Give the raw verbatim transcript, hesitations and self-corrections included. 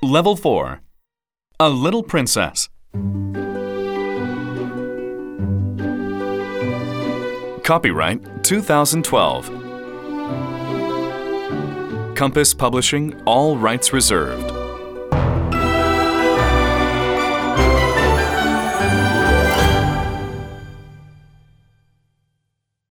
Level four. A Little Princess. Copyright two thousand twelve. Compass Publishing, all rights reserved.